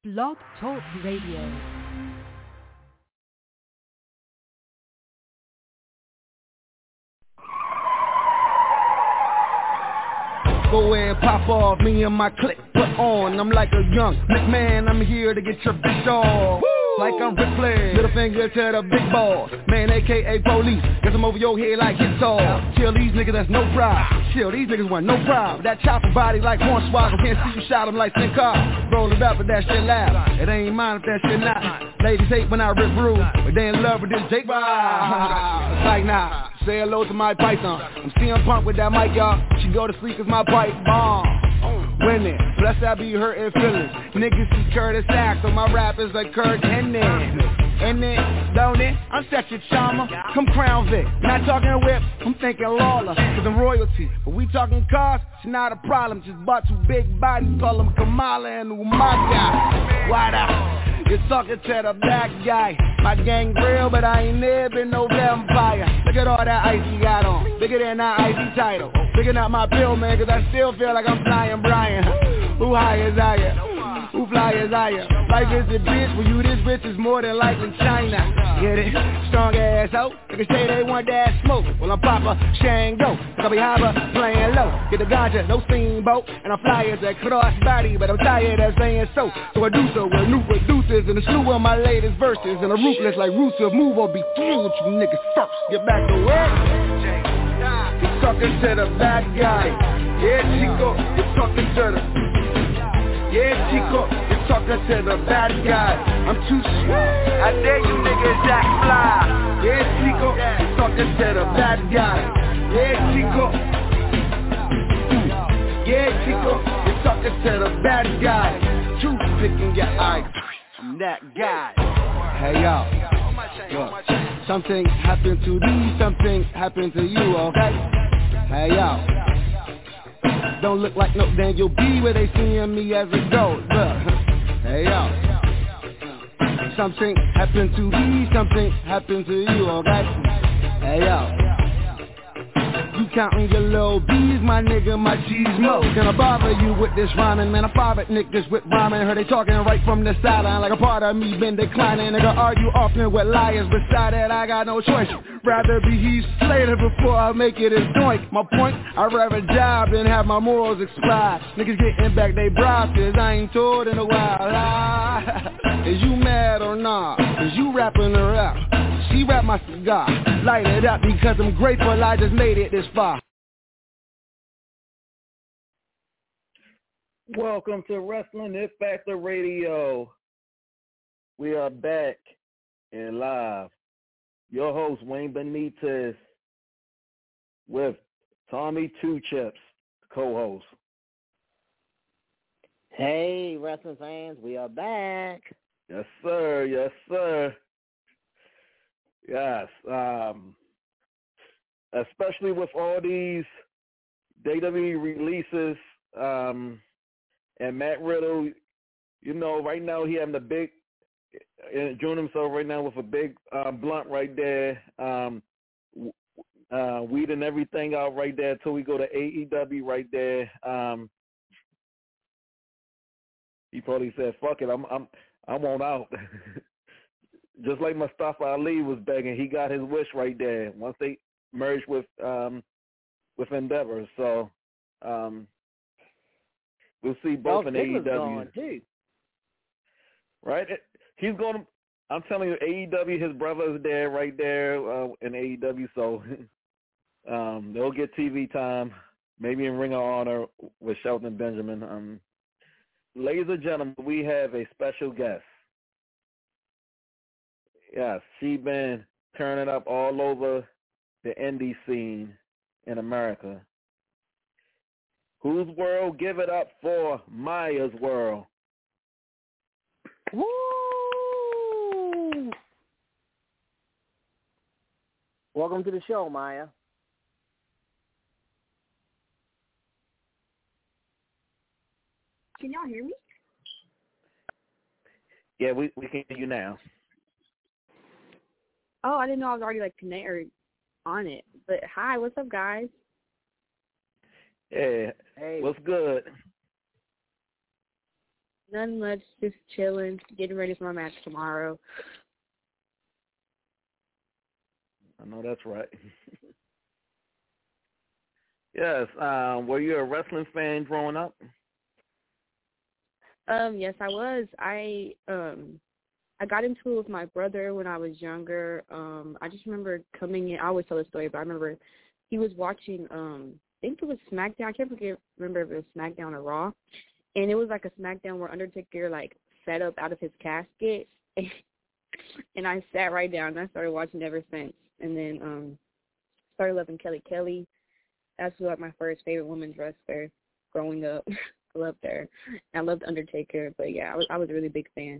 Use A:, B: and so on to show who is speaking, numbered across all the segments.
A: Blog Talk Radio.
B: Go ahead, pop off, me and my clique put on. I'm like a young McMahon, I'm here to get your bitch off. Like I'm Ripley, little finger to the big balls. Man, aka police, guess I'm over your head like guitar. Kill these niggas, that's no problem. Chill, these niggas want no problem. That chopper body like Hornswoggle, can't see you shot them like Sin Car. Roll it up, but that shit loud. It ain't mine if that shit not. Ladies hate when I rip rude, but they in love with this Jake vibe. It's like nah, say hello to my python. I'm CM Punk with that mic, y'all. She go to sleep cause my pipe bomb. Winning, plus I be hurting feelings. Niggas is Curtis Axel, my rap is like Kurt Hennig. And then, don't it? I'm such a charmer. Come Crown Vic, not talking whip, I'm thinking Lawler, cause I'm royalty. But we talking cars, it's not a problem. Just bought two big bodies, call them Kamala and Umaga. Why not? You're talking to the bad guy. My gang real, but I ain't never been no vampire. Look at all that ice he got on. Bigger than that icy title. Bigger than my pill, man, cause I still feel like I'm flying Brian. Who high is higher? Who fly is higher? Life is a bitch, when you this rich is more than likely China. Get it? Strong ass ho. Niggas say they want that smoke. Well, I'm Papa Shango. Cause we have a playing low. Get the ganja, no steamboat. And I fly as a cross body, but I'm tired of saying so. So I do so with new producers and a slew of my latest verses. And a ruthless like Rusev move or be through with you niggas first. Get back to work. You're talking to the bad guy. Yeah, Chico, you're talking to the... Yeah, Chico, you're talking to the bad guy. I'm too sweet. I dare you niggas act fly. Yeah, Chico, you're talking to the bad guy. Yeah, Chico. Yeah, Chico, you're talking to the bad guy. Truth picking your eye. I'm that guy. Hey, yo. Look, something happened to these, something happened to you, okay? Hey, yo. Don't look like no Daniel B where they seeing me as a goat. Look, hey yo. Something happened to me, something happened to you, okay? Hey yo. You counting your little B's, my nigga, my cheese mo. Can I bother you with this rhyming? Man, I bother niggas with rhyming. Heard they talking right from the sideline, like a part of me been declining. Nigga argue often with liars, beside that I got no choice. Rather be Heath Slater before I make it as doink. My point, I'd rather job than have my morals expired. Niggas getting back they bribes, I ain't told in a while. Is you mad or not? Is you rapping her out? She wrap my cigar, light it up because I'm grateful I just made it this far.
C: Welcome to Wrestling Hit Factor Radio. We are back and live. Your host, Wayne Benitez, with Tommy Two Chips, co-host.
D: Hey, wrestling fans, we are back.
C: Yes, sir. Yes, sir. Yes. Especially with all these WWE releases, and Matt Riddle, you know, right now he having a big, enjoying himself right now with a big blunt right there, weeding everything out right there until we go to AEW right there. He probably said, "Fuck it, I'm on out." Just like Mustafa Ali was begging, he got his wish right there once they merged with Endeavor. So we'll see both in AEW.
D: Going too.
C: Right? He's going. I'm telling you, AEW, his brother is there, right there in AEW. So they'll get TV time, maybe in Ring of Honor with Shelton Benjamin. Ladies and gentlemen, we have a special guest. Yes, she been turning up all over the indie scene in America. Whose world? Give it up for Maya's world.
D: Woo! Welcome to the show, Maya.
E: Can y'all hear me?
C: Yeah, we can hear you now.
E: Oh, I didn't know I was already connected on it. But hi, what's up, guys?
C: Yeah. Hey. What's good?
E: None much, just chilling, getting ready for my match tomorrow.
C: I know that's right. Yes. Were you a wrestling fan growing up?
E: Yes, I was. I got into it with my brother when I was younger. I just remember coming in. I always tell the story, but I remember he was watching. I think it was SmackDown. I can't remember if it was SmackDown or Raw, and it was like a SmackDown where Undertaker like sat up out of his casket, and I sat right down. And I started watching ever since, and then started loving Kelly Kelly. That's like my first favorite women's wrestler growing up. I loved her. I loved Undertaker, but yeah, I was a really big fan.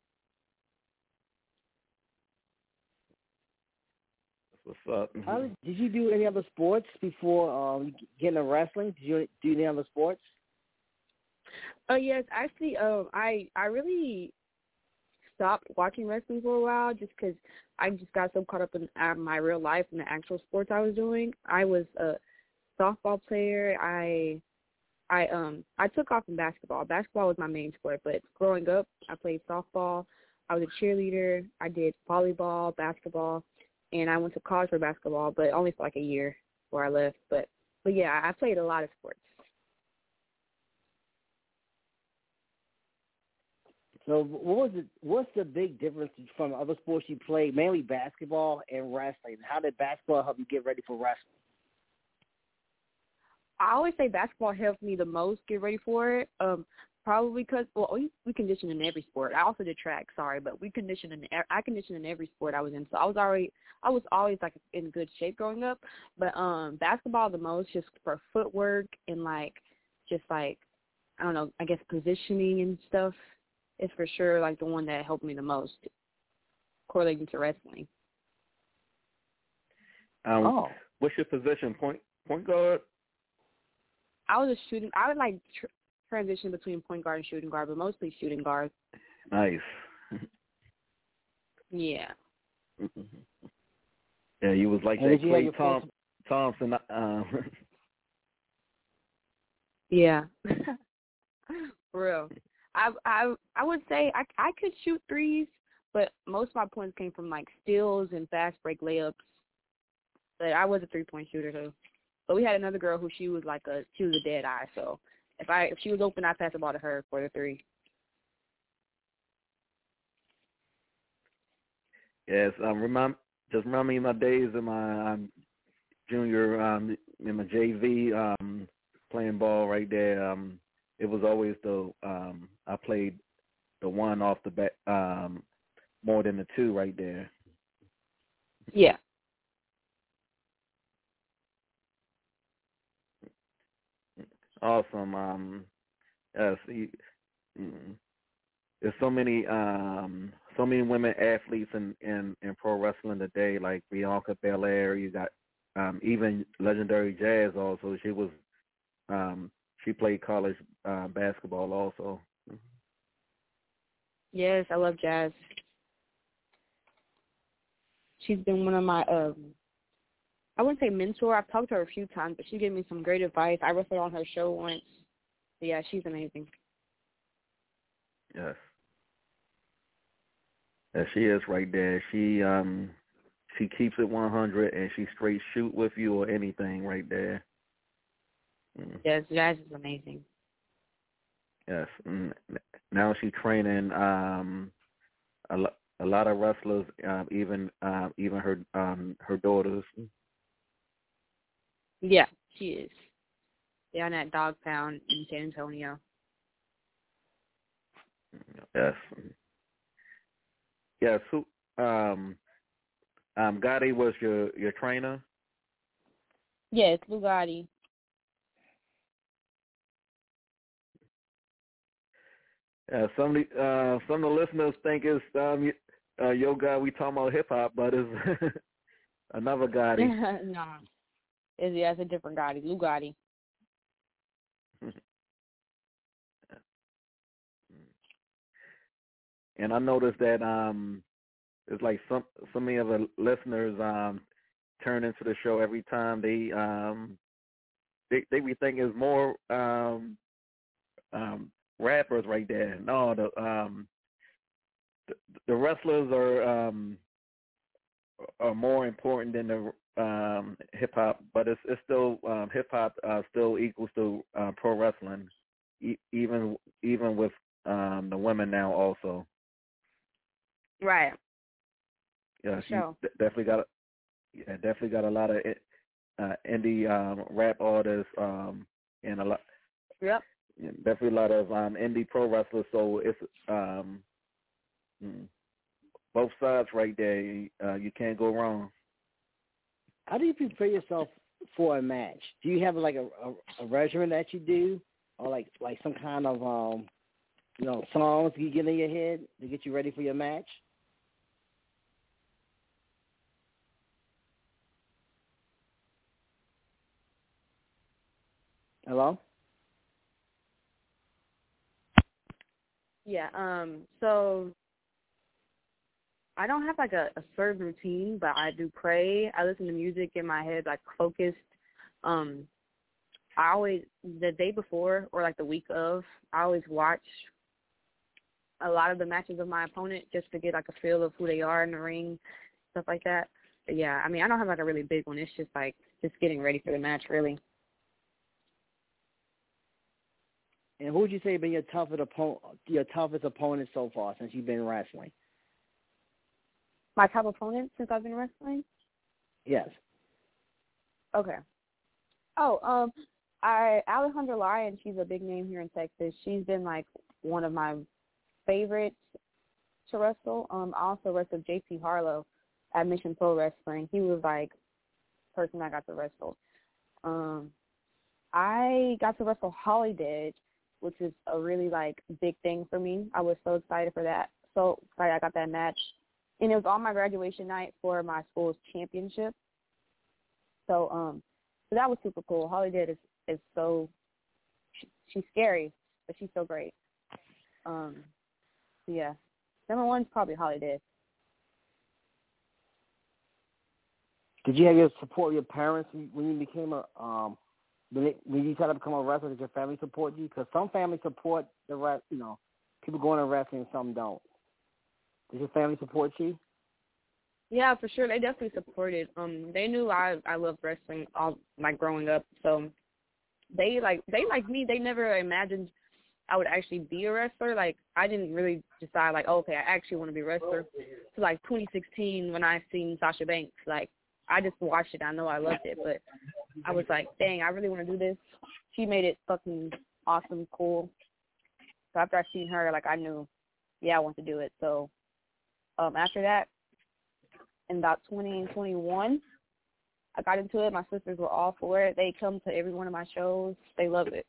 C: What's up?
D: Did you do any other sports before getting into wrestling? Did you do any other sports?
E: Yes, actually, I really stopped watching wrestling for a while just because I just got so caught up in my real life and the actual sports I was doing. I was a softball player. I took off in basketball. Basketball was my main sport, but growing up, I played softball. I was a cheerleader. I did volleyball, basketball, and I went to college for basketball, but only for like a year before I left. But yeah, I played a lot of sports.
D: So what's the big difference from other sports you played, mainly basketball and wrestling? How did basketball help you get ready for wrestling?
E: I always say basketball helped me the most get ready for it. Probably because we condition in every sport. I also did track, but I conditioned in every sport I was in. So I was always like in good shape growing up. But basketball the most just for footwork and like just like I don't know, I guess positioning and stuff is for sure like the one that helped me the most correlating to wrestling.
C: What's your position? Point guard?
E: I was a shooting. I would like transition between point guard and shooting guard, but mostly shooting guard.
C: Nice.
E: Yeah.
C: Yeah, you was like that Klay Thompson.
E: Yeah. For real. I would say I could shoot threes, but most of my points came from like steals and fast break layups. But I was a 3-point shooter too. But we had another girl who she was a dead eye. So if she was open, I'd pass the ball to her for the three.
C: Yes, remember me my days in my junior in my JV playing ball right there. It was always I played the one off the bat more than the two right there.
E: Yeah.
C: Awesome. Yes, there's so many women athletes in pro wrestling today, like Bianca Belair. You got even legendary Jazz also. She was she played college basketball also.
E: Yes, I love Jazz. She's been one of my I wouldn't say mentor. I've talked to her a few times, but she gave me some great advice. I wrestled on her show once. But yeah, she's amazing.
C: Yes. Yeah, she is right there. She keeps it 100 and she straight shoot with you or anything right there.
E: Yes, Jazz is amazing.
C: Yes. Now she's training a lot of wrestlers, even her daughters.
E: Yeah, she is. Down at Dog Pound in San Antonio.
C: Yes. Yes. Who? Gotti was your trainer.
E: Yes, Bugatti.
C: Some of the listeners think it's Yo Gotti. We talking about hip hop, but it's another Gotti.
E: No, it's a different Gotti, Lugatti.
C: And I noticed that it's like some many of the listeners turn into the show every time they be thinking it's more rappers right there. No, the wrestlers are more important than the hip hop, but it's still hip hop still equals to pro wrestling, even with the women now also.
E: Right.
C: Yeah, she
E: Sure.
C: definitely got a lot of indie rap artists and a lot.
E: Yep.
C: Definitely a lot of indie pro wrestlers. So it's both sides right there. You can't go wrong.
D: How do you prepare yourself for a match? Do you have like a regimen that you do, or like some kind of songs you get in your head to get you ready for your match? Hello?
E: Yeah. So I don't have like a certain routine, but I do pray. I listen to music in my head, like focused. I always, the day before or like the week of, I always watch a lot of the matches of my opponent just to get like a feel of who they are in the ring, stuff like that. But yeah, I mean, I don't have like a really big one. It's just like just getting ready for the match, really.
D: And who would you say has been your toughest opponent so far since you've been wrestling?
E: My top opponent since I've been wrestling?
D: Yes.
E: Okay. Oh, Alejandra Lyon, she's a big name here in Texas. She's been like one of my favorites to wrestle. I also wrestled JP Harlow at Mission Pro Wrestling. He was like the person I got to wrestle. I got to wrestle Holly Dead, which is a really like big thing for me. I was so excited for that. So excited I got that match. And it was on my graduation night for my school's championship. So that was super cool. Holly Dead is so she's scary, but she's so great. Yeah. Number one's probably Holly Dead.
D: Did you have your support of your parents when you became when you tried to become a wrestler? Did your family support you? Because some families support the people going to wrestling and some don't. Did your family support you?
E: Yeah, for sure. They definitely supported. They knew I loved wrestling all like growing up. So they like me. They never imagined I would actually be a wrestler. Like I didn't really decide like, oh, okay, I actually want to be a wrestler. So like 2016 when I seen Sasha Banks, like I just watched it. I know I loved it, but I was like, dang, I really want to do this. She made it fucking awesome, cool. So after I seen her, like I knew, yeah, I want to do it. So after that, in about 2021, I got into it. My sisters were all for it. They come to every one of my shows. They love it.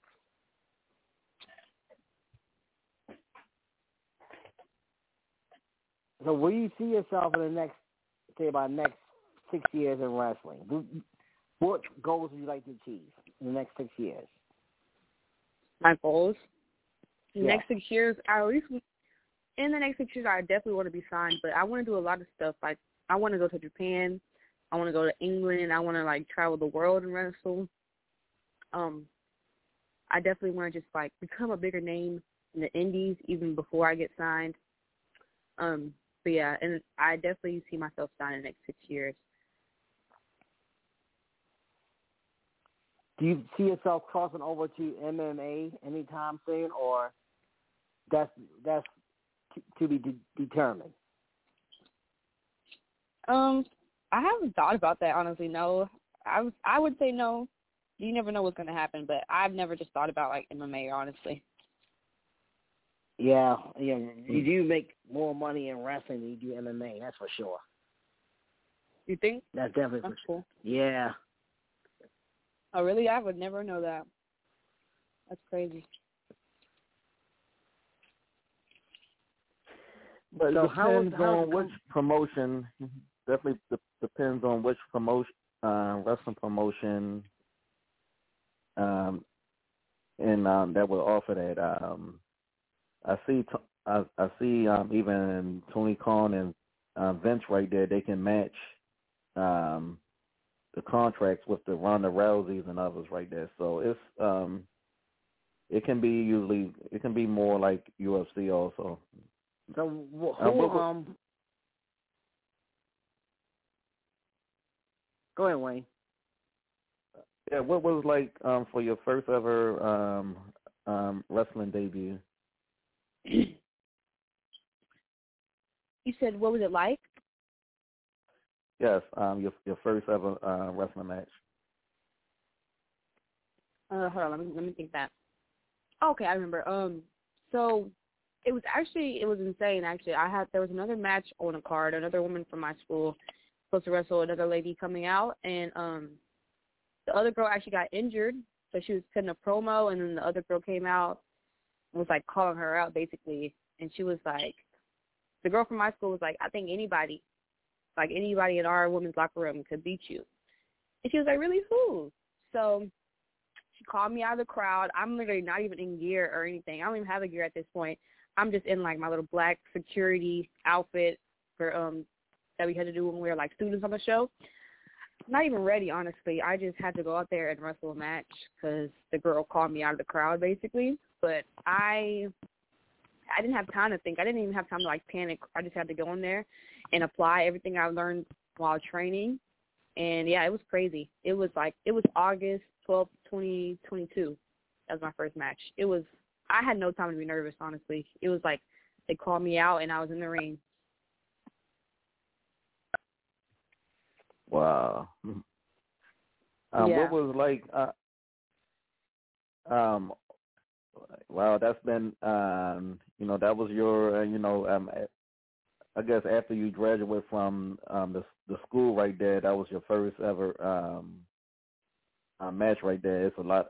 D: So where do you see yourself in the next 6 years in wrestling? What goals would you like to achieve in the next 6 years?
E: My goals? In the
D: Yeah.
E: next 6 years, in the next 6 years, I definitely want to be signed, but I want to do a lot of stuff. Like, I want to go to Japan. I want to go to England. I want to, like, travel the world and wrestle. I definitely want to just, like, become a bigger name in the indies even before I get signed. But, yeah, and I definitely see myself signed in the next 6 years.
D: Do you see yourself crossing over to MMA anytime soon, or that's to be determined?
E: I haven't thought about that, honestly, no. I would say no. You never know what's going to happen, but I've never just thought about, like, MMA, honestly.
D: Yeah, you do make more money in wrestling than you do MMA, that's for sure.
E: You think?
D: That's definitely
E: That's
D: for sure.
E: cool.
D: Yeah.
E: Oh, really? I would never know that. That's crazy.
C: But
D: So
C: it depends on which
D: come...
C: promotion. Definitely depends on which promotion, wrestling promotion, and that will offer that. I see even Tony Khan and Vince right there. They can match the contracts with the Ronda Rouseys and others right there. So it can be more like UFC also.
D: So go ahead, Wayne.
C: Yeah, what was like for your first ever wrestling debut?
E: You said what was it like?
C: Yes, your first ever wrestling match.
E: Hold on, let me think that. Okay, I remember. So it was insane. Actually, there was another match on a card. Another woman from my school supposed to wrestle another lady coming out, and the other girl actually got injured, so she was cutting a promo, and then the other girl came out and was like calling her out basically, and she was like, the girl from my school was like, I think anybody in our women's locker room could beat you, and she was like, really, who? So she called me out of the crowd. I'm literally not even in gear or anything. I don't even have a gear at this point. I'm just in like my little black security outfit for that we had to do when we were like students on the show. Not even ready, honestly. I just had to go out there and wrestle a match because the girl called me out of the crowd, basically. But I didn't have time to think. I didn't even have time to like panic. I just had to go in there and apply everything I learned while training. And yeah, it was crazy. It was August 12th, 2022. That was my first match. I had no time to be nervous, honestly. It was like they called me out and I was in the ring.
C: Wow.
E: Yeah.
C: What was like? Wow, that's been that was your I guess after you graduate from the school right there, that was your first ever match right there. It's a lot.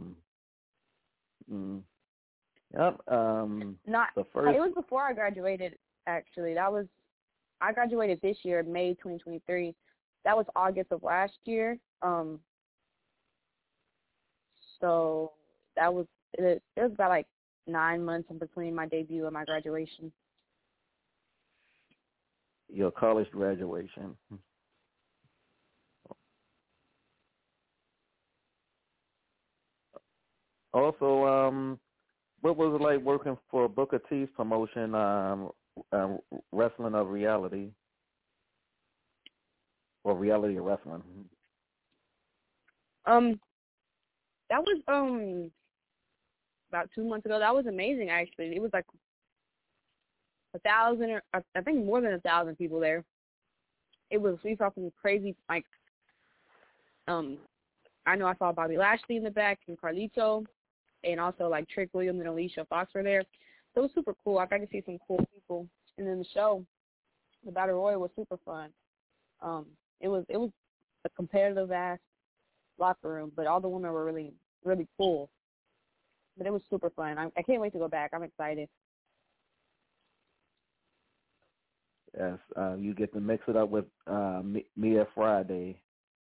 C: Yep. The first.
E: It was before I graduated. Actually, I graduated this year, May 2023. That was August of last year. So that was it was about like 9 months in between my debut and my graduation.
C: Your college graduation. Also, what was it like working for Booker T's promotion, Wrestling of Reality, or Reality of Wrestling?
E: That was about 2 months ago. That was amazing, actually. It was like 1,000, or I think more than 1,000 people there. We saw some crazy, like, I know I saw Bobby Lashley in the back and Carlito, and also like Trick Williams and Alicia Fox were there. So it was super cool. I got to see some cool people. And then the show, the Battle Royal, was super fun. It was a competitive ass locker room, but all the women were really, really cool. But it was super fun. I can't wait to go back. I'm excited.
C: Yes, you get to mix it up with Mia Friday.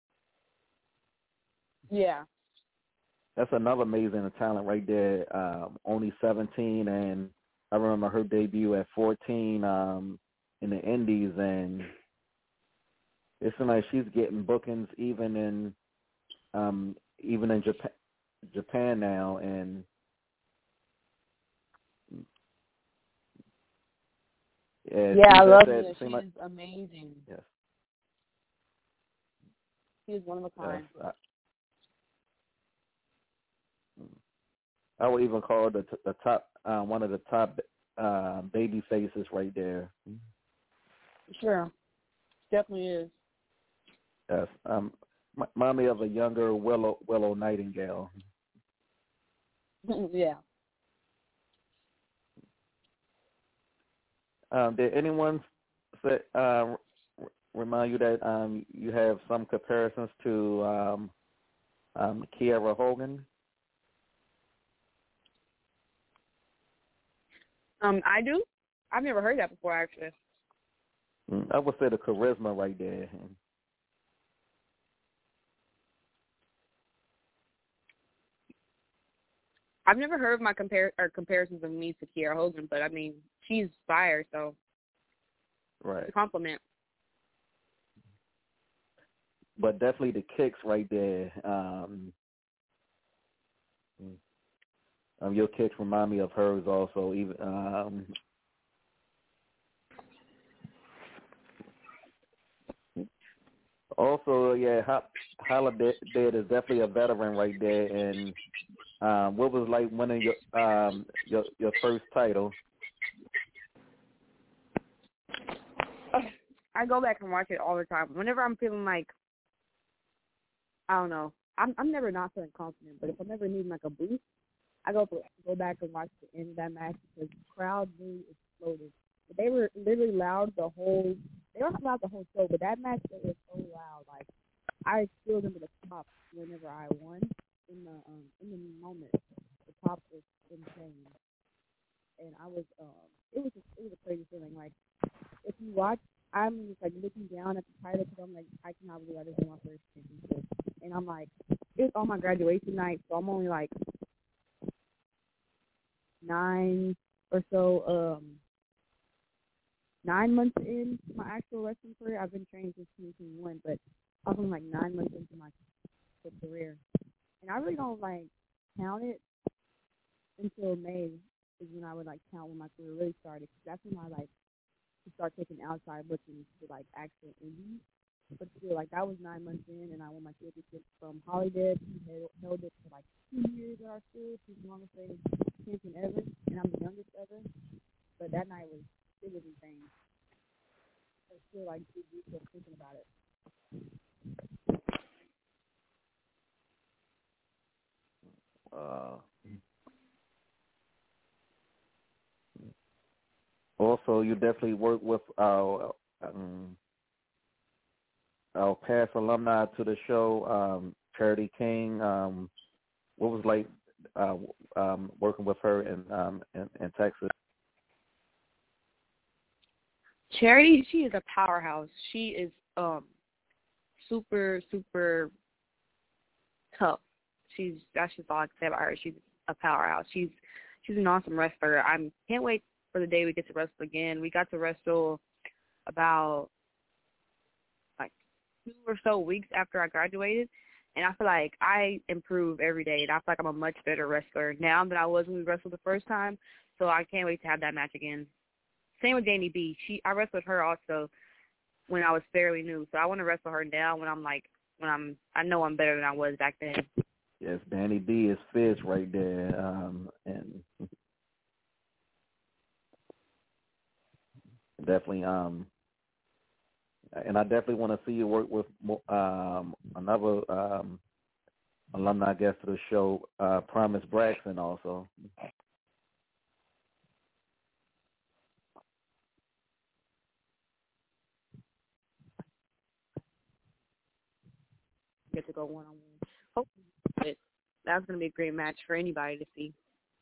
E: Yeah.
C: That's another amazing talent right there. Only 17, and I remember her debut at 14 in the Indies, and it seems like she's getting bookings even in Japan now, and
E: I love her. She's amazing.
C: Yes,
E: she's one of a kind.
C: Yes, I would even call her the top, one of the top baby faces right there.
E: Sure, definitely is.
C: Yes, remind me of a younger Willow Nightingale.
E: Yeah.
C: Did anyone remind you that you have some comparisons to Kiera Hogan?
E: I do. I've never heard that before, actually.
C: I would say the charisma right there.
E: I've never heard of my comparisons of me to Kiera Hogan, but I mean, she's fire, so
C: right.
E: It's a compliment.
C: But definitely the kicks right there. Your kicks remind me of hers also. Even also, yeah, Holiday is definitely a veteran right there. And what was like winning your first title?
E: I go back and watch it all the time. Whenever I'm feeling like, I don't know, I'm never not feeling confident, but if I'm ever needing like a boost, I go back and watch the end of that match because the crowd really exploded. They were literally loud they were not loud the whole show, but that match, they were so loud. Like, I still remember the pop whenever I won in the moment. The pop was insane. And I was, it was a crazy feeling. Like, if you watch, I'm just like looking down at the title because I'm like, I cannot believe I just won my first championship. And I'm like, it was on my graduation night, so I'm only like 9 months in my actual wrestling career. I've been training since 2021, but I was only like 9 months into my career. And I really don't like count it until May is when I would like count when my career really started. Cause that's when I like to start taking outside bookings to like actual indies. But still, like that was 9 months in, and I won my championship from Holiday. He held it for like 2 years at our school. She's the longest reigning champion ever, and I'm the youngest ever. But that night was insane. I still like just thinking about it.
C: Also, you definitely work with our past alumni to the show, Charity King. What was like working with her in Texas?
E: Charity, she is a powerhouse. She is super, super tough. That's just all I can say about her. She's a powerhouse. She's an awesome wrestler. I can't wait for the day we get to wrestle again. We got to wrestle about like 2 or so weeks after I graduated, and I feel like I improve every day, and I feel like I'm a much better wrestler now than I was when we wrestled the first time, so I can't wait to have that match again. Same with Danny B. I wrestled her also when I was fairly new, so I want to wrestle her now I know I'm better than I was back then.
C: Yes, Danny B is fierce right there, and definitely, and I definitely want to see you work with another alumni guest of the show, Promise Braxton, also.
E: Get to go one-on-one. Hopefully, but that's going to be a great match for anybody to see.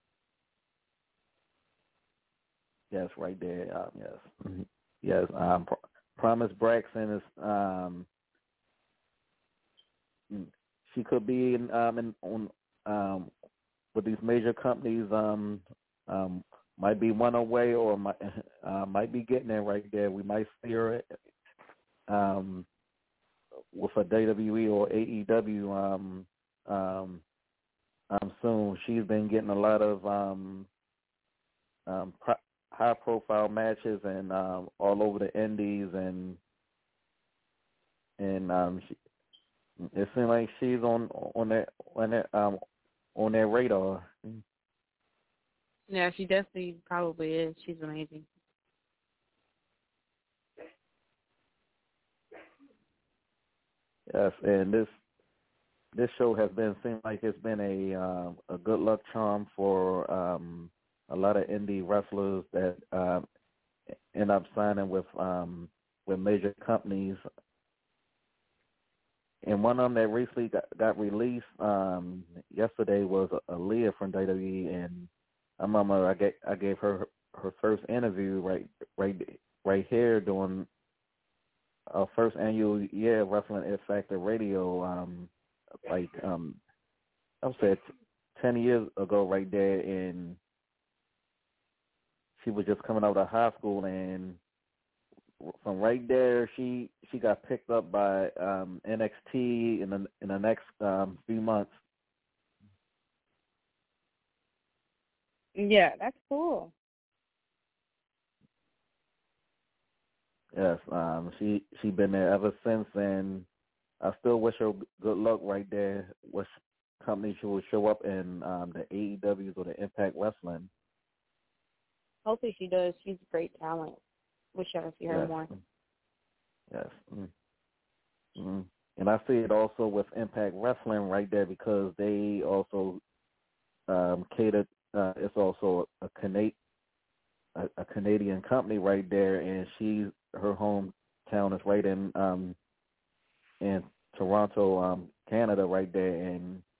C: Yes, right there. Yes, yes. Promise Braxton is. She could be with these major companies. Might be one away, or might be getting there right there. We might see her with a WWE or AEW soon. She's been getting a lot of high-profile matches and all over the indies, and it seems like she's on their radar.
E: Yeah, she definitely probably is. She's amazing.
C: Yes, and this show has seemed like it's been a good luck charm for a lot of indie wrestlers that end up signing with major companies. And one of them that recently got released yesterday was Aaliyah from WWE, and I remember I gave her first interview right here during our first annual year Wrestling X Factor Radio, I would say 10 years ago right there, and she was just coming out of high school, and from right there she got picked up by NXT in the next few months.
E: Yeah, that's cool.
C: Yes, she been there ever since, and I still wish her good luck right there. Which company she will show up in, the AEWs or the Impact Wrestling.
E: Hopefully she does. She's a great talent. Wish I could see her
C: Yes.
E: more.
C: Yes. Mm-hmm. And I see it also with Impact Wrestling right there because they also catered. It's also a Canadian company right there, and her hometown is right in Toronto, Canada, right there,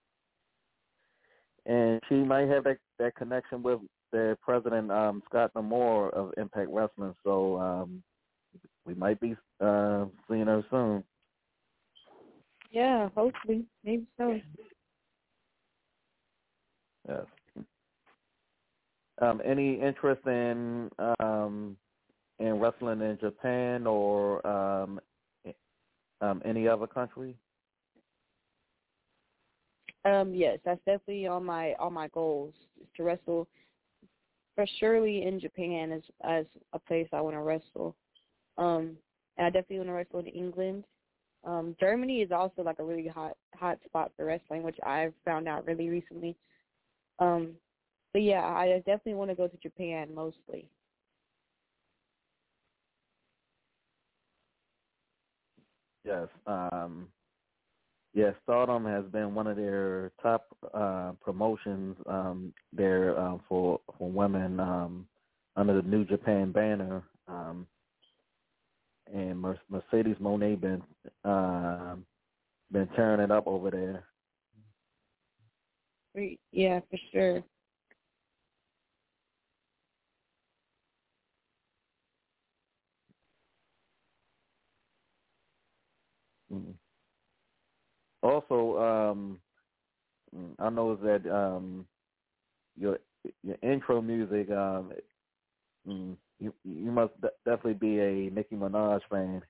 C: and she might have that connection with their president, Scott D'Amore of Impact Wrestling. So we might be seeing her soon.
E: Yeah, hopefully. Maybe so.
C: Yes. Any interest in wrestling in Japan or any other country?
E: Yes, that's definitely on my goals is to wrestle for surely in Japan as a place I want to wrestle. And I definitely want to wrestle in England. Germany is also like a really hot spot for wrestling, which I've found out really recently. But yeah, I definitely want to go to Japan mostly.
C: Yes. Yes, Stardom has been one of their top promotions there for women under the New Japan banner. And Mercedes Moné been tearing it up over there.
E: Yeah, for sure.
C: Mm. Also, I know that your intro music, you must definitely be a Nicki Minaj fan.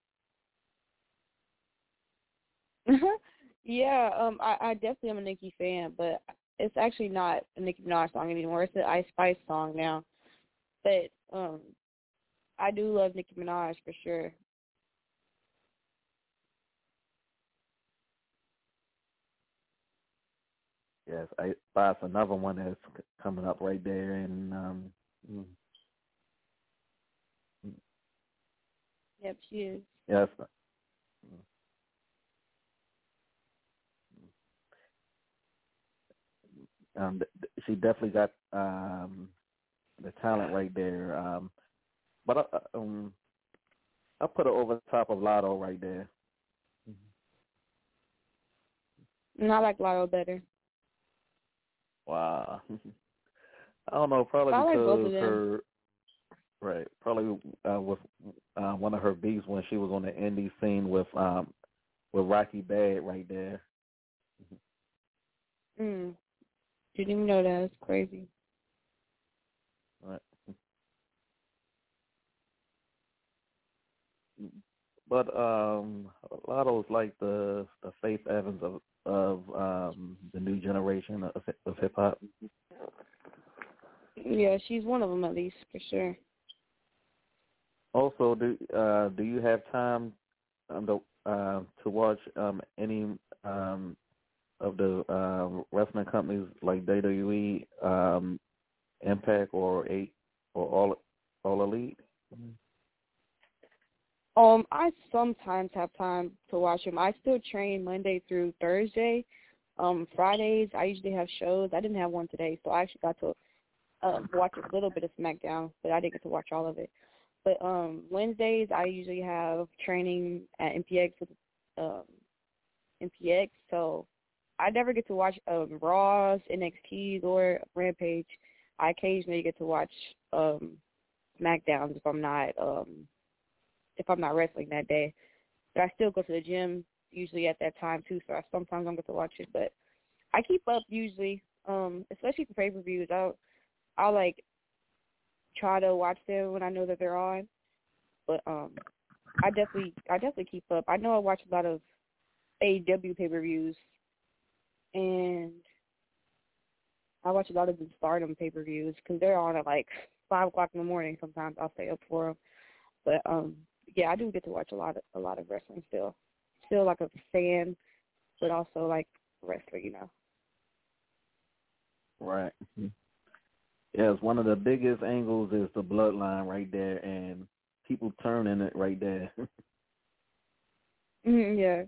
E: Yeah, I definitely am a Nicki fan, but it's actually not a Nicki Minaj song anymore. It's an Ice Spice song now. But I do love Nicki Minaj for sure.
C: Yes, that's another one that's coming up right there, and
E: Yep, she is.
C: yes, she definitely got the talent right there. But I put her over the top of Lotto right there.
E: And I like Lotto better.
C: Wow. I don't know, probably
E: I like both of
C: because
E: them.
C: her, right, probably with one of her beats when she was on the indie scene with Rocky Bad right there.
E: Didn't even know that. It's crazy.
C: Right. But Lotto's like the Faith Evans of the new generation of hip hop.
E: Yeah, she's one of them at least for sure.
C: Also, do you have time to watch any of the wrestling companies like WWE, Impact, or All Elite?
E: I sometimes have time to watch them. I still train Monday through Thursday. Fridays I usually have shows. I didn't have one today, so I actually got to watch a little bit of SmackDown, but I didn't get to watch all of it. But Wednesdays I usually have training at MPX with MPX, so I never get to watch Raws, NXTs, or Rampage. I occasionally get to watch SmackDowns if I'm not wrestling that day. But I still go to the gym usually at that time too, so sometimes I don't get to watch it. But I keep up usually, especially for pay-per-views. I'll like try to watch them when I know that they're on. But I definitely keep up. I know I watch a lot of AEW pay-per-views, and I watch a lot of the Stardom pay-per-views because they're on at like 5 o'clock in the morning. Sometimes I'll stay up for them. But yeah, I do get to watch a lot of wrestling still. Still like a fan, but also like a wrestler, you know.
C: Right. Yes, one of the biggest angles is the bloodline right there, and people turning it right there.
E: Yeah.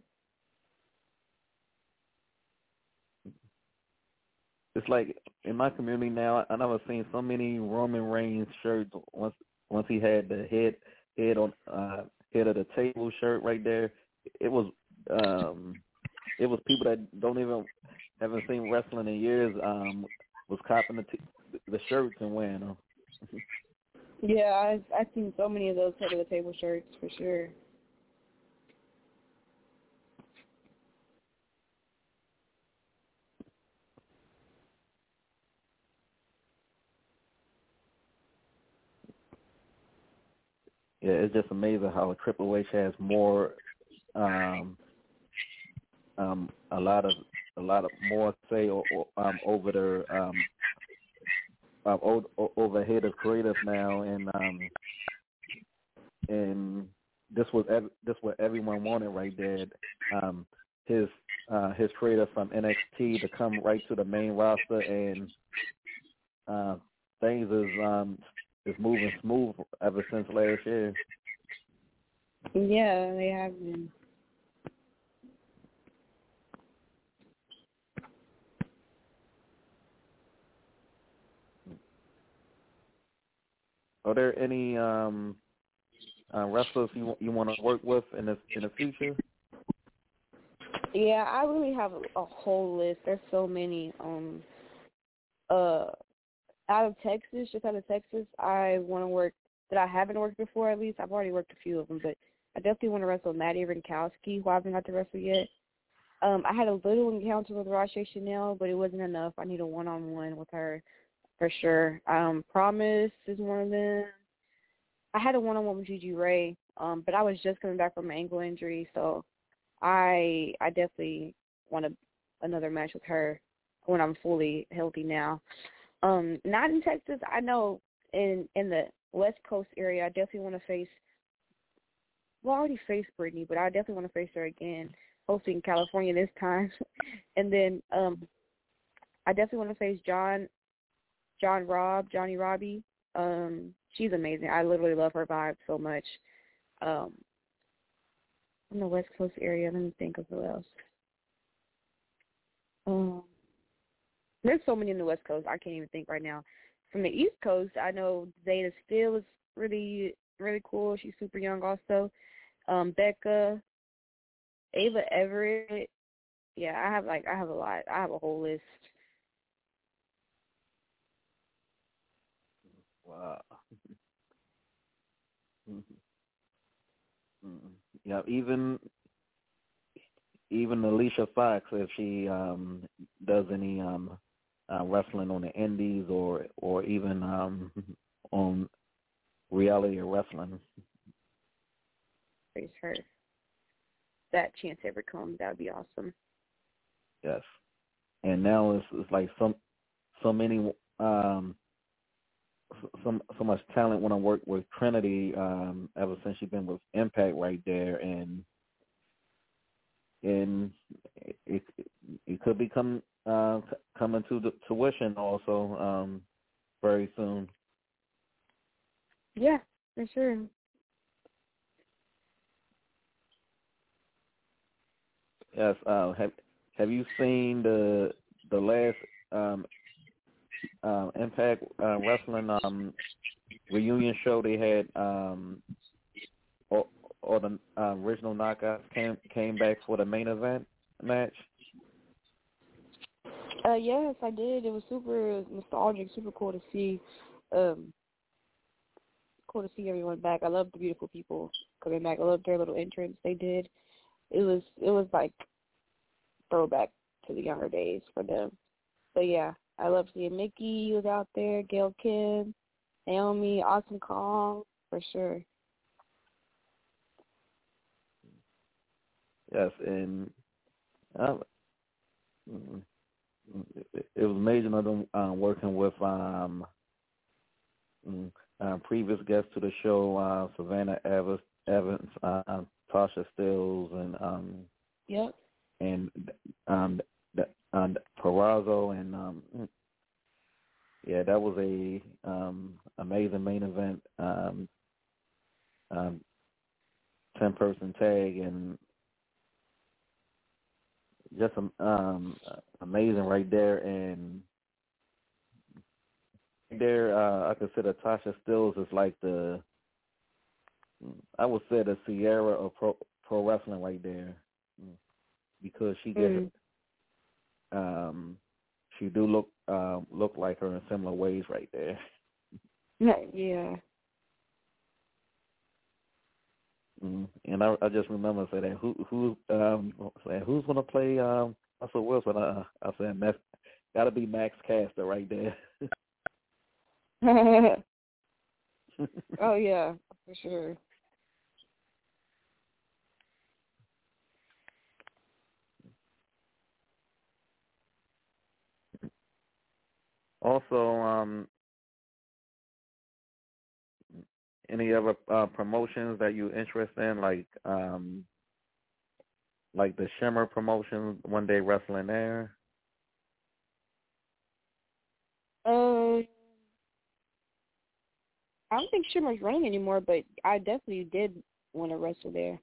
C: It's like in my community now, I never seen so many Roman Reigns shirts. Once he had the head on head of the table shirt right there, it was people that haven't seen wrestling in years was copping the shirts and wearing them.
E: Yeah, I've seen so many of those head of the table shirts for sure.
C: Yeah, it's just amazing how Triple H has more, a lot of more say over their overhead of creative now, and this what everyone wanted right there. His creator from NXT to come right to the main roster, and things is moving smooth ever since last year.
E: Yeah, they have been.
C: Are there any wrestlers you want to work with in the future?
E: Yeah, I really have a whole list. There's so many. Out of Texas, I want to work that I haven't worked before. At least I've already worked a few of them, but I definitely want to wrestle Maddie Rinkowski, who I haven't got to wrestle yet. I had a little encounter with Roche Chanel, but it wasn't enough. I need a one-on-one with her for sure. Promise is one of them. I had a one-on-one with Gigi Ray, but I was just coming back from an ankle injury, so I definitely want another match with her when I'm fully healthy now. Not in Texas. I know in the West Coast area, I definitely want to face. Well, I already faced Brittany, but I definitely want to face her again. Hopefully in California this time. And then I definitely want to face Johnny Robbie. She's amazing. I literally love her vibe so much. In the West Coast area, let me think of who else. There's so many in the West Coast, I can't even think right now. From the East Coast, I know Zeta Steele is really, really cool. She's super young also. Becca, Ava Everett. Yeah, I have a lot. I have a whole list.
C: Wow. Yeah, even Alicia Fox, if she does any wrestling on the indies or even on reality wrestling.
E: Praise her. That chance ever comes, that would be awesome.
C: Yes, and now it's like so many so much talent when I work with Trinity ever since she's been with Impact right there, and it could be coming to the tuition also very soon.
E: Yeah, for sure.
C: Yes. Have you seen the last Impact Wrestling reunion show they had? Or the original Knockouts came back for the main event match?
E: Yes, I did. It was super nostalgic, super cool to see. Cool to see everyone back. I love the beautiful people coming back. I love their little entrance they did. It was like throwback to the younger days for them. But yeah, I love seeing Mickey was out there, Gail Kim, Naomi, Awesome Kong, for sure.
C: Yes, and it was amazing of them working with previous guests to the show, Savannah Evans, Tasha Stills, and
E: Yep.
C: and Perazo, and yeah, that was a amazing main event, 10-person tag, and just amazing right there. And there, I consider Tasha Stills is like I would say the Sierra of pro wrestling right there, because she gets she do look like her in similar ways right there.
E: Yeah.
C: And I just remember saying who's gonna play Russell Wilson? I said that's gotta be Max Caster right there.
E: Oh yeah, for sure.
C: Also, any other promotions that you're interested in, like the Shimmer promotion, One Day Wrestling there?
E: I don't think Shimmer's running anymore, but I definitely did want to wrestle there.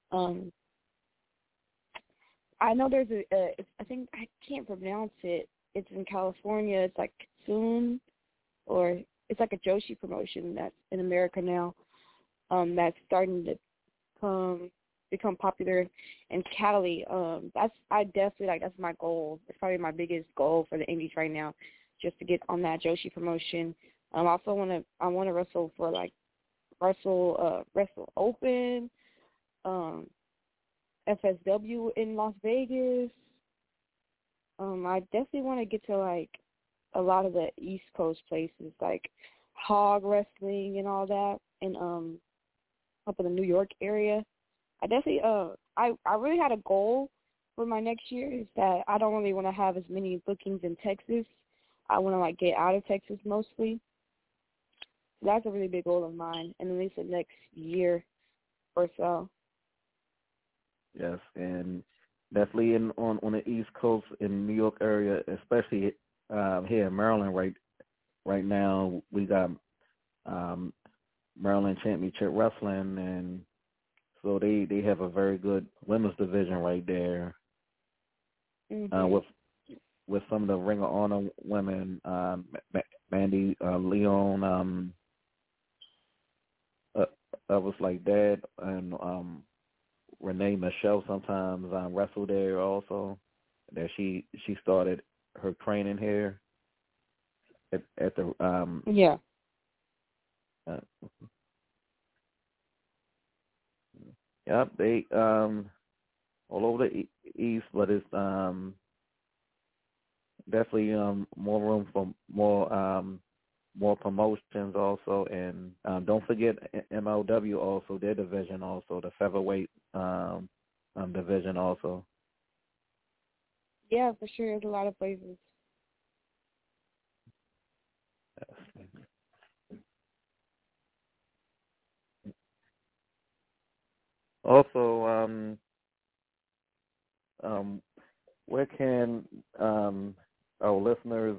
E: I know there's I think I can't pronounce it. It's in California. It's like Soon, or it's like a Joshi promotion that's in America now. That's starting to become popular in Cali. I definitely that's my goal. It's probably my biggest goal for the indies right now, just to get on that Joshi promotion. I also want to wrestle for Wrestle Open, FSW in Las Vegas. I definitely want to get to a lot of the East Coast places, like Hog Wrestling and all that, and up in the New York area. I definitely I really had a goal for my next year, is that I don't really want to have as many bookings in Texas. I want to get out of Texas mostly. So that's a really big goal of mine, in at least the next year or so.
C: Yes, and definitely on the East Coast in New York area, especially here in Maryland right now, we got Maryland Championship Wrestling, and so they have a very good women's division right there. With some of the Ring of Honor women, Mandy Leon, others like that, and Renee Michelle sometimes wrestled there also. That she started her training here at the
E: yeah.
C: Yep, they all over the East, but it's definitely more room for more promotions also, and don't forget MLW also, their division also, the featherweight division also.
E: Yeah, for sure. There's a lot of places.
C: Also, where can our listeners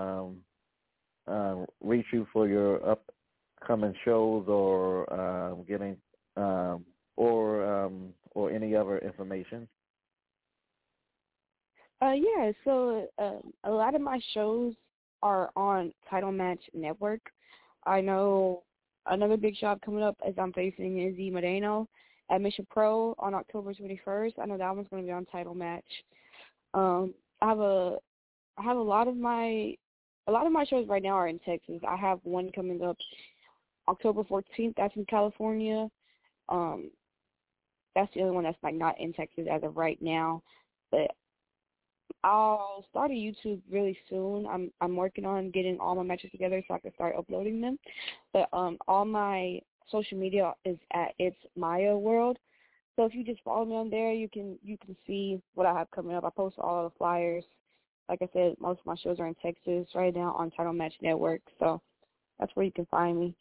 C: reach you for your upcoming shows, or getting or any other information?
E: Yeah, so a lot of my shows are on Title Match Network. I know another big job coming up as I'm facing Izzy Moreno at Mission Pro on October 21st. I know that one's going to be on Title Match. I have a lot of my shows right now are in Texas. I have one coming up October 14th. That's in California. That's the only one that's not in Texas as of right now. But I'll start a YouTube really soon. I'm working on getting all my matches together so I can start uploading them. But all my social media is at It's Maya World. So if you just follow me on there, you can see what I have coming up. I post all the flyers like I said, most of my shows are in Texas right now on Title Match Network, so that's where you can find me.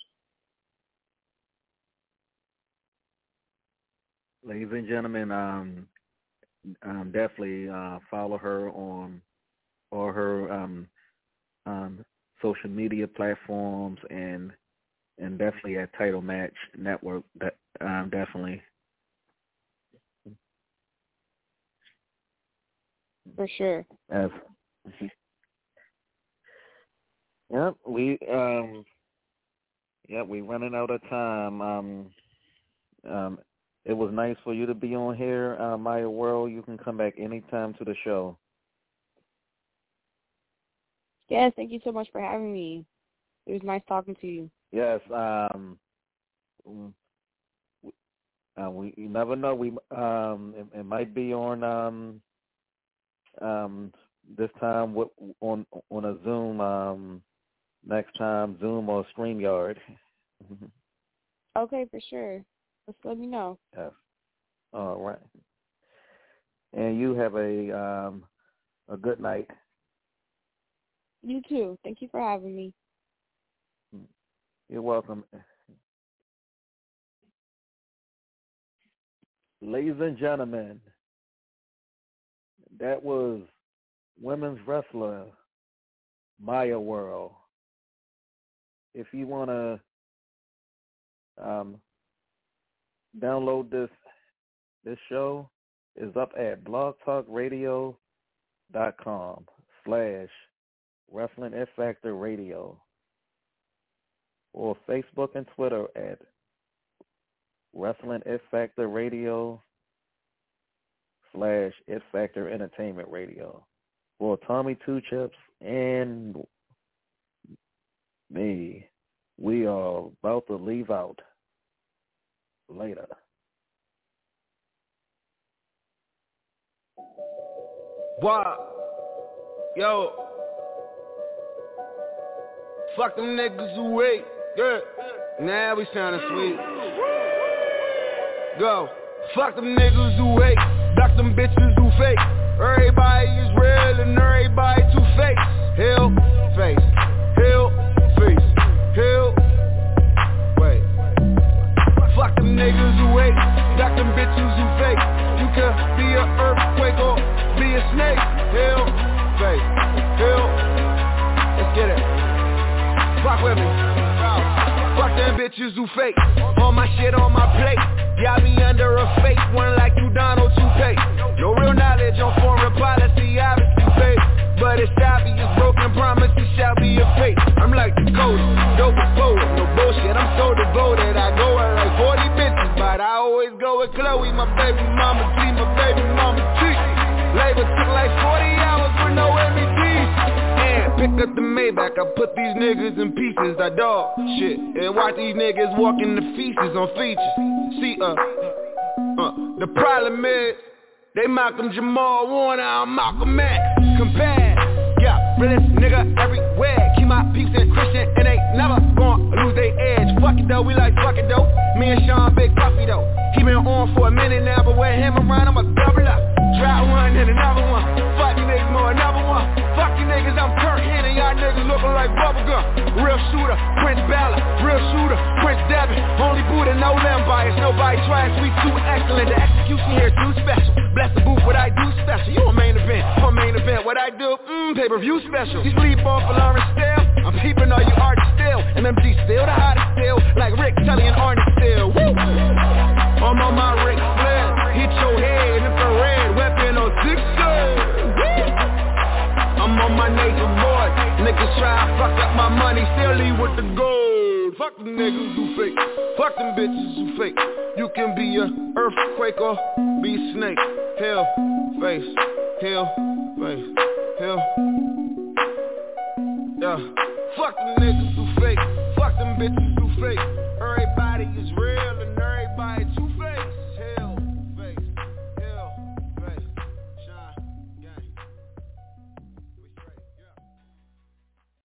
C: Ladies and gentlemen, definitely follow her on all her social media platforms and definitely at Title Match Network. Definitely.
E: For sure.
C: Yep, we running out of time. It was nice for you to be on here, Maya World. You can come back anytime to the show.
E: Yes, thank you so much for having me. It was nice talking to you.
C: Yes. You never know. We it might be on this time on a Zoom next time, Zoom or StreamYard.
E: Okay, for sure. Just let me know.
C: Yes. All right. And you have a good night.
E: You too. Thank you for having me.
C: You're welcome. Ladies and gentlemen, that was women's wrestler Maya World. If you want to download this show, is up at blogtalkradio.com/Wrestling F Factor Radio, or Facebook and Twitter at Wrestling F Factor Radio /F Factor Entertainment Radio. For Tommy Two Chips and me, we are about to leave out. Later.
B: Wow. Yo. Fuck them niggas who wait. Good. Now we sounding sweet. Go. Fuck them niggas who wait. Duck them bitches who fake. Everybody is real and everybody too fake. Hell face. Hell face. Hell. Wait. Fuck them niggas who wait. Duck them bitches who fake. You can be an earthquake or be a snake. Hell face. Hell. Let's get it. Fuck with me. Fuck them bitches who fake. All my shit on my plate. Got me under a fake one like you Donald Toupee. No real knowledge on foreign policy, obviously fake. But it's obvious broken promises shall be a fate. I'm like the code, dope poet, no bullshit. I'm so devoted, I go at like 40 bitches, but I always go with Chloe, my baby mama T, my baby mama T. Labor took like 40 hours for no MEDs. And pick up the Maybach, I put these niggas in pieces, I dog shit. And watch these niggas walking the feces on features. See, the problem is, they Malcolm Jamal Warner, I'm Malcolm X. Compare, yeah, realest nigga everywhere. Keep my peace and Christian, and they never gon' lose their edge. Fuck it though, we like fuck it though. Me and Sean Big Puffy though. He been on for a minute now, but with him around, I'ma double up. Try one and another one. Fuck you niggas more, another one. Fuck you niggas, I'm Kurt Hennig. Y'all niggas looking like bubblegum. Real shooter, Prince Ballard. Real shooter, Prince Devin. Only Buddha, no limb bias. Nobody tries, we too excellent. The execution here too special. Bless the booth, what I do special. You a main event, or main event. What I do, pay-per-view special. You sleep on for Lawrence Still. I'm peeping all you artists still. MMG still the hottest still. Like Rick, Kelly, and Arnie still. Woo! I'm on my Rick Flair. Hit your head, infrared. Weapon on 6 I'm on my Nathan boy. Niggas try to fuck up my money, still leave with the gold. Fuck them niggas who fake. Fuck them bitches who fake. You can be a earthquake or be a snake. Hell face. Hell face. Hell. Yeah. Fuck them niggas who fake. Fuck them bitches who fake. Everybody is real.